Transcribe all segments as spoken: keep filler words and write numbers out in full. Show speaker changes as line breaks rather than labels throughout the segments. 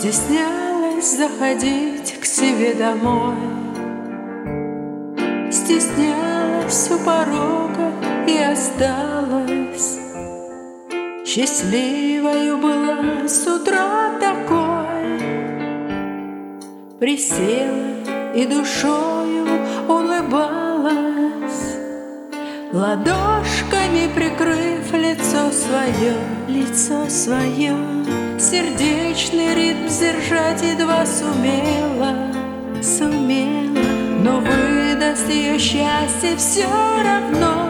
Стеснялась заходить к себе домой, стеснялась у порога и осталась. Счастливою была с утра такой, присела и душою улыбалась, ладошками прикрыв лицо свое, лицо свое. Сердечный ритм сдержать едва сумела, сумела, но выдаст ее счастье все равно.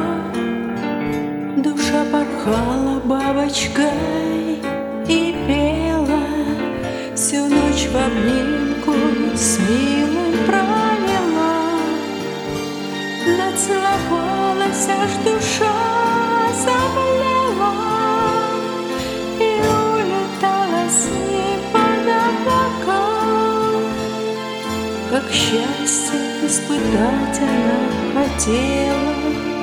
Душа порхала бабочкой и пела, всю ночь в обнимку с милым провела. Нацеловалась, аж душа заблела, и улетала с ним под облака. Как счастье испытать она хотела.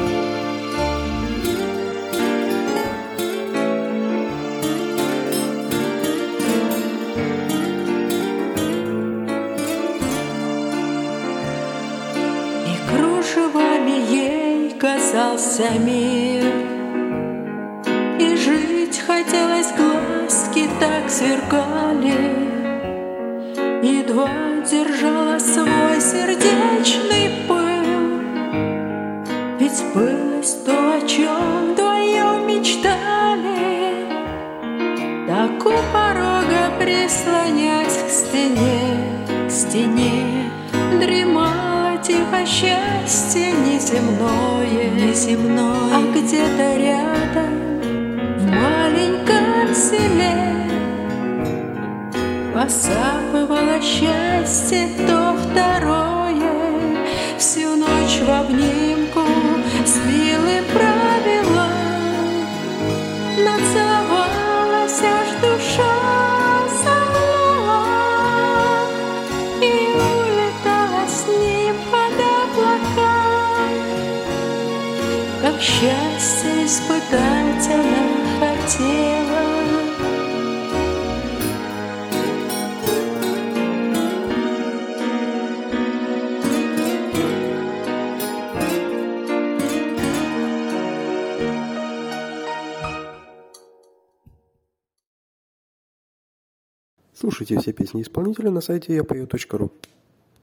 Кружевами ей казался мир, и жить хотелось, глазки так сверкали. Едва держала свой сердечный пыл, ведь сбылось то, о чем вдвоем мечтали. Так у порога, прислонясь к стене, к стене, дремала тихо счастье неземное, неземное, а где-то рядом, в маленьком селе, посапывало счастье то второе. Всю ночь в обнимку с милым провела, нацеловалась, аж душа заблела, и улетала с ним под облака. Как счастье испытать она хотела.
Слушайте все песни исполнителя на сайте я пою точка ру.